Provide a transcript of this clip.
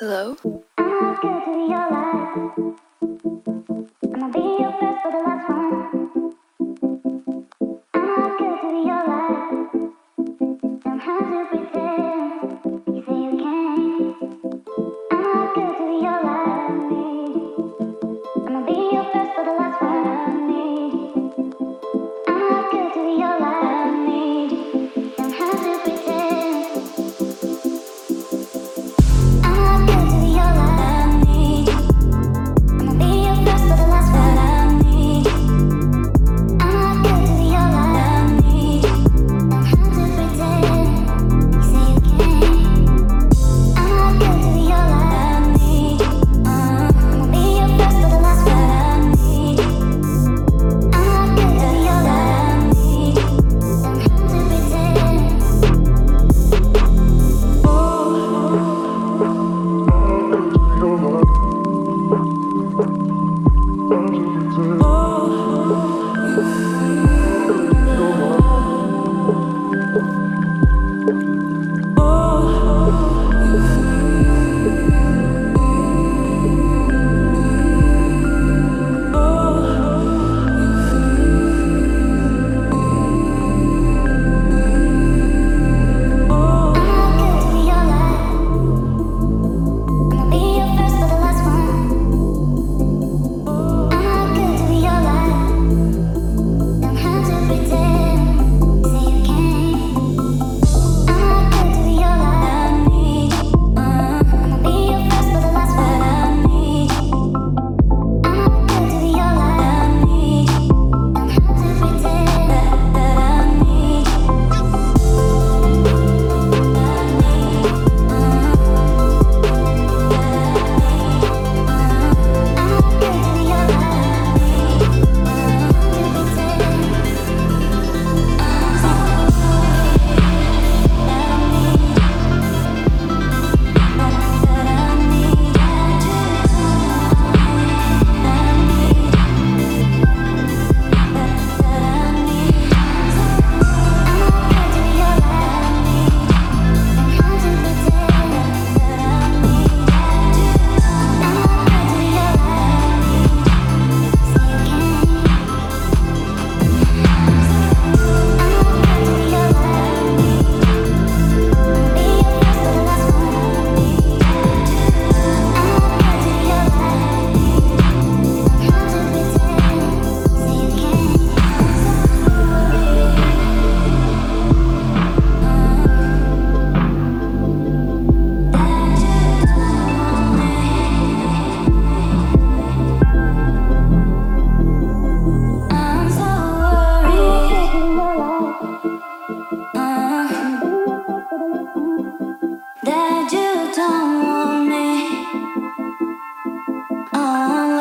Hello? I'm not good to be your life. I'ma be your first for the last one. I'm not good to be your life. Don't have to pretend. You say you can. I'm not good to be your life. I'ma be your first for the last one. I'm not good to be your life. Don't have to pretend. I'm not good to be your life. I'ma be your first for the last one. I'm not good to be your life. Don't have to pretend. You say you can. I'm not good to be your life. I'ma be your first for the last one. I'm not good to be your life. Don't have to pretend. I'm not good to be your life. I'ma be your first for the last one. I'm not good to be your life. Don't have to pretend. Say you can. I'm not good to be your life. I'ma be your first for the last one. I'm not good to be your life. Don't have to pretend that I need. I'm not good to be your life. Don't have to I'm so worried that you don't want me.